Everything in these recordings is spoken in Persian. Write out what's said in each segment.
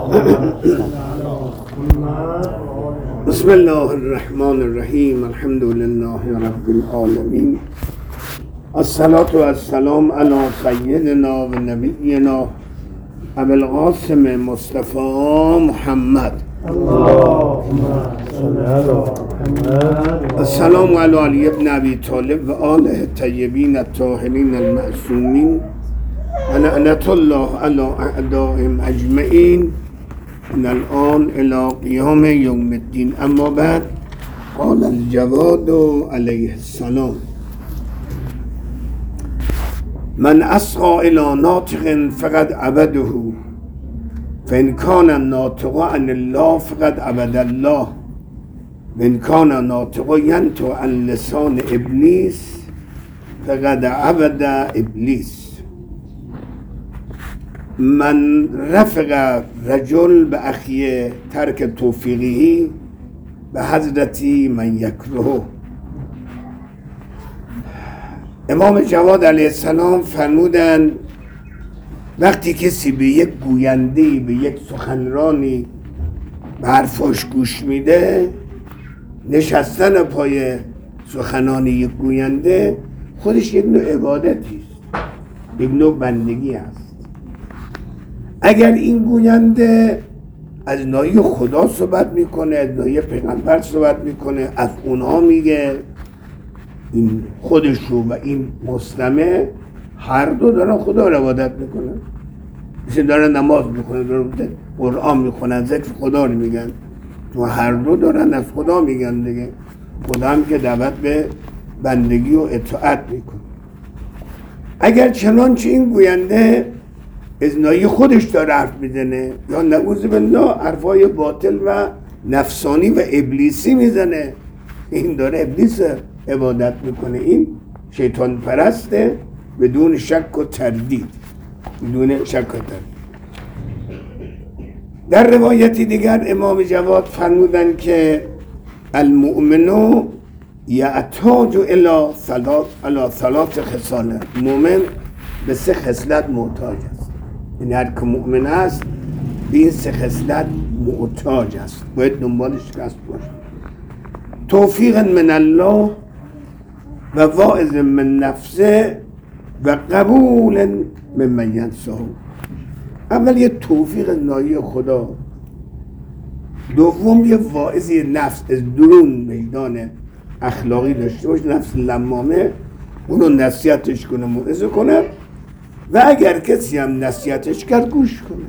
بسم الله الرحمن الرحیم. الحمد لله رب العالمین. الصلاة والسلام علی سیدنا و نبینا ابی القاسم مصطفى محمد. اللهم صل علی محمد. السلام علی علی ابن ابی طالب و آله الطیبین الطاهرین المعصومین و لعنة الله علی اعدائهم اجمعین من الان الى قیام یوم الدین. اما بعد، قال الجواد علیه السلام: من اسقى الى ناطق فقد عبده فان كان الناطق عن الله فقد عبد الله وان كان الناطق ينطق عن لسان ابلیس فقد عبد ابلیس. من رفق رجل به اخی ترک توفیقی به حضرتی من یکره. امام جواد علیه السلام فرمودن وقتی کسی به یک گوینده، به یک سخنرانی به حرفاش گوش میده، نشستن پای سخنان یک گوینده خودش یک نوع عبادتی است، یک نوع بندگی است. اگر این گوینده از ناحیه خدا صحبت میکنه، از ناحیه پیغمبر صحبت میکنه، از اونها میگه، این خودشو و این مستمع هر دو دارن خدا رو عبادت میکنن، مثل دارن نماز میکنن، دارن قرآن میخونن، ذکر خدا رو میگن، تو هر دو دارن از خدا میگن دیگه. خدا هم که دعوت به بندگی و اطاعت میکنه. اگر چنانچه این گوینده از ناحیه خودش داره حرف میزنه یا نعوذ بالله حرفای باطل و نفسانی و ابلیسی میزنه، این داره ابلیس عبادت میکنه، این شیطان پرسته بدون شک و تردید، بدون شک و تردید. در روایتی دیگر امام جواد فرمودن که المؤمن یحتاج الی ثلاث خصال. مؤمن به سه خصلت محتاج است. این هر که مؤمن است به این سه خصلت محتاج است، باید دنبالش کسب باشه: توفیق من الله و واعظ من نفسه و قبول ممن ینصحه. اول یه توفیق ناحیه خدا، دوم یه واعظی نفس از درون میدان اخلاقی داشته باشه، نفس لمامه، اونو نصیحتش کنه، موعظه کنه و اگر کسی هم نصیحتش کرد گوش کنه.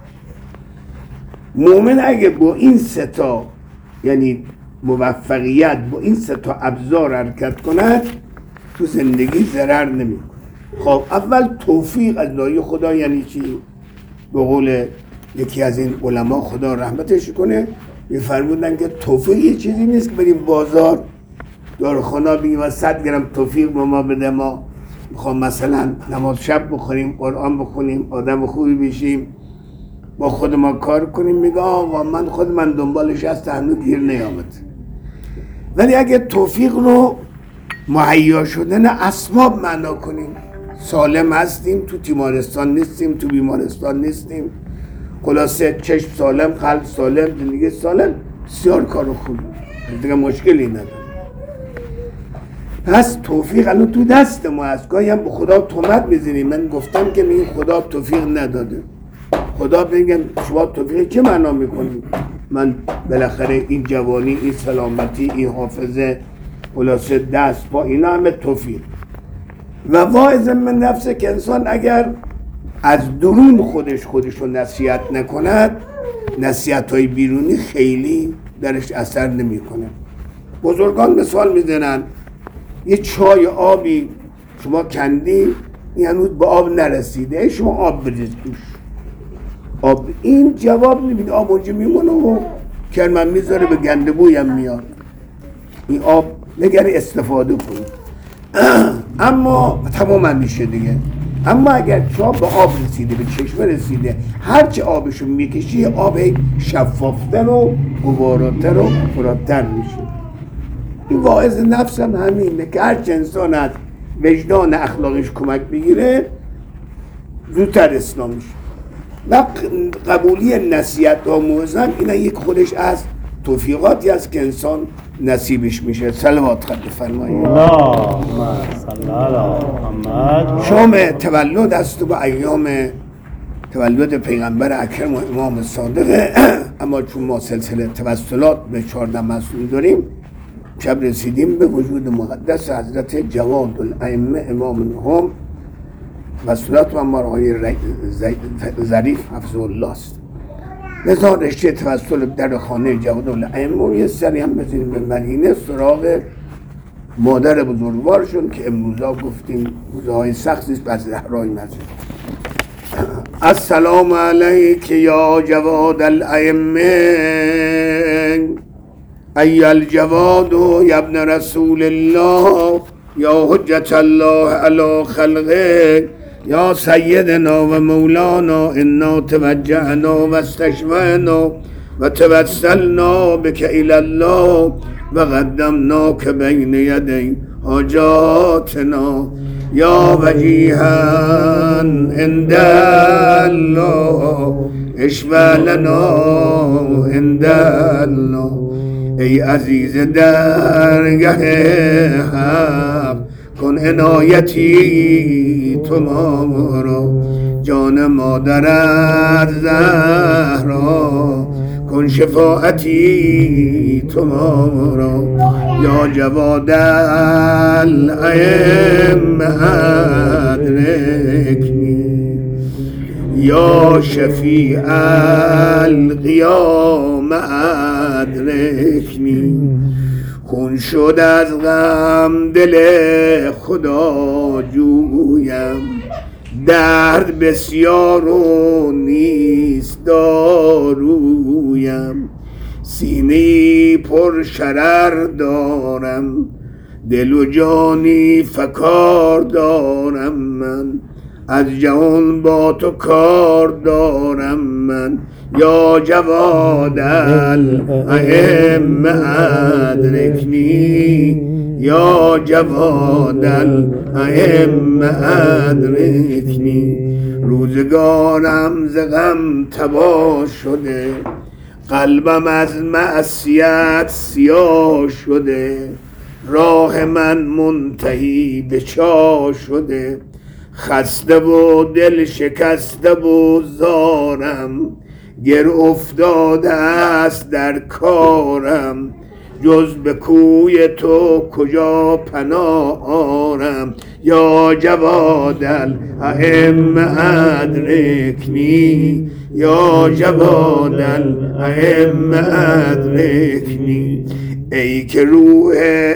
مومن اگه با این سه تا، یعنی موفقیت، با این سه تا ابزار حرکت کند، تو زندگی ضرر نمیکنه. خب اول توفیق از ناحیه خدا یعنی چی؟ به قول یکی از این علما خدا رحمتش کنه، میفرمودن که توفیق یه چیزی نیست که بریم بازار داروخانه بگیم و 100 گرم توفیق به ما بده، ما میخوام مثلا نماز شب بخوریم، قرآن بخونیم، آدم خوبی بشیم، با خود ما کار کنیم. میگه آقا من دنبالش هست، هنوز گیر نیامد. ولی اگه توفیق رو مهیا شدن اسباب معنا کنیم، سالم هستیم، تو تیمارستان نیستیم، تو بیمارستان نیستیم، خلاصه چشم سالم، قلب سالم، زندگی سالم، بسیار کار خوبه، دیگه مشکلی نداره. پس توفیق الان تو دست ما هست. گاهی هم به خدا تهمت میزنیم. من گفتم که میگه خدا توفیق نداده. خدا بگم شما توفیق چه معنا میکنید؟ من بالاخره این جوانی، این سلامتی، این حافظه، خلاصه دست پا، اینا همه توفیق. و واعظ من نفسه که انسان اگر از درون خودشو نصیحت نکند، نصیحت های بیرونی خیلی درش اثر نمیکنه. بزرگان مثال میزنن یه چای آبی شما کندی، این هنوز به آب نرسیده، شما آب بریز توش، آب این جواب نمیده، آب اونجا میمونه و کرمن میذاره، به گنده بوی هم میاد. این آب نگری استفاده کنید. اما تمام میشه دیگه. اما اگر شما به آب رسیده، به چشمه رسیده، هرچه آبشو میکشی آب شفافتر و گواراتر و فراتر میشه. این واعظ نفس هم همینه که هرچه انسان از وجدان اخلاقش کمک بگیره زودتر اصلاح میشه. و قبولی نصیحت آموزان اینا یک خودش از توفیقاتی است که انسان نصیبش میشه. صلوات خدمت فرمایید. اللهم صل علی محمد. شام تولد است و با ایام تولد پیغمبر اکرم و امام صادق، اما چون ما سلسله توسلات به 14 مسئول داریم، شب رسیدیم به وجود مقدس حضرت جواد الائمه امام هم. توسلات و آقای ظریف حفظه الله است. لذا رشته توسل در خانه جواد الائمه یه سری هم بزنیم به مدینه سراغ مادر بزرگوارشون که امروزا گفتیم روزهای سختی است بر زهرای مسجد. السلام علیک یا جواد الائمه ای الجواد یا ابن رسول الله یا حجت الله علی خلقه یا سیدنا و مولانا انا توجهنا و استشفعنا و توسلنا بک الی الله و قدمناک بین یدی حاجاتنا یا وجیها عند الله اشفع لنا عند الله. ای عزیز درگه حق کن عنایتی تو ما را، جان مادرت زهرا کن شفاعتی تو ما را. یا جواد الائمه ادرکنی یا شفیع القیامه ادرکنی. خون شد از غم دل خدا جویم، درد بسیار و نیست دارویم. سینه پر شرر دارم، دل و جانی فکار دارم من، از جهان با تو کار دارم من. یا جواد الائمه ادرکنی یا جواد الائمه ادرکنی. روزگارم ز غم تباه شده، قلبم از معصیت سیاه شده، راه من منتهی به چاه شده. خسته و دل شکسته و زارم، گر افتاده است در کارم. جز به کوی تو کجا پناه آرم. یا جواد الائمه ادرکنی یا جواد الائمه ادرکنی. ای که روح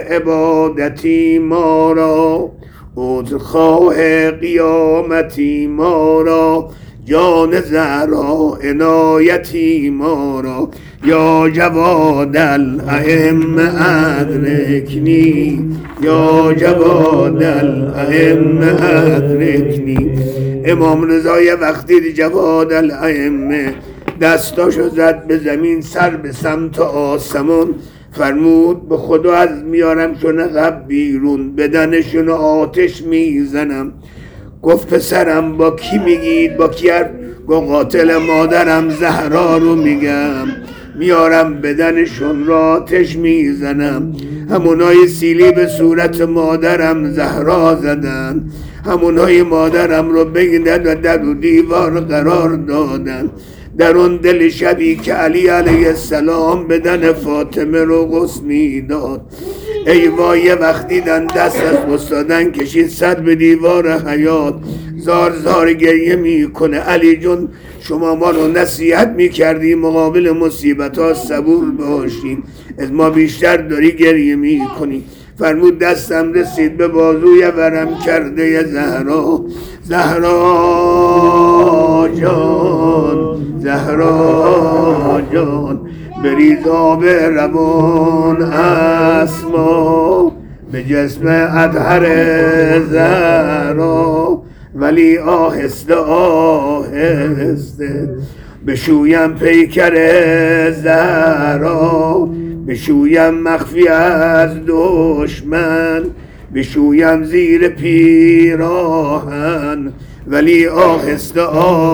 عبادتی ما را، عذرخواه قیامتی ما را، جان زهرا عنایتی ما را. یا جواد الائمه ادرکنی یا جواد الائمه ادرکنی. امام رضا یه وقتی جواد الائمه دستاشو زد به زمین، سر به سمت آسمان، فرمود به خدا از میارم شون عقب بیرون، بدنشون آتش میزنم. گفت پسرم با کی میگید؟ با کی؟ گفت قاتل مادرم زهرا رو میگم، میارم بدنشون را آتش میزنم. همونای سیلی به صورت مادرم زهرا زدن، همونای مادرم رو بگیدن و در دیوار قرار دادن. در اون دل شبی که علی علیه السلام بدن فاطمه رو غسل میداد، ای وای وقتی دن دست از استادن کشید سر به دیوار حیات، زار زار گریه میکنه. علی جون شما ما رو نصیحت میکردی مقابل مصیبت ها صبور باشین، از ما بیشتر داری گریه میکنی. فرمود دستم رسید به بازوی ورم کرده زهرا، زهرا جان زهرا جان. بریز آب روان اسما به جسم اطهر زهرا، ولی آهسته آهسته بشویم پیکر زهرا، بشویم مخفی از دشمن، بشویم زیر پیراهن. ولی آهسته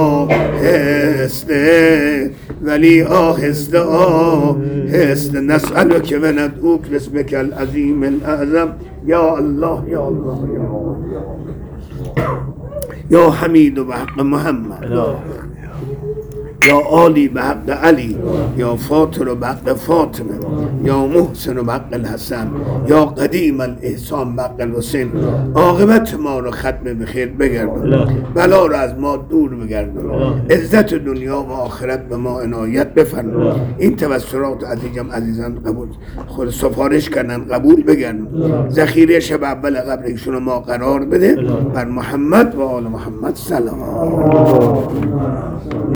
آهسته ولی آهسته آهسته نسألك و ندعوك باسمك العظیم الاعظم یا الله یا الله یا الله یا حمید و بحق محمد یا عالی به حق علی یا فاطر به حق فاطمه یا محسن به حق الحسن یا قدیم الاحسان به حق الحسین عاقبت ما رو ختم بخیر بگردون بلا رو از ما دور بگردون عزت دنیا و آخرت به ما عنایت بفرما این توسلات عزیزان قبول خود سفارش کردن قبول بگردون ذخیره شب اول قبر ایشون ما قرار بده بر محمد و آل محمد سلام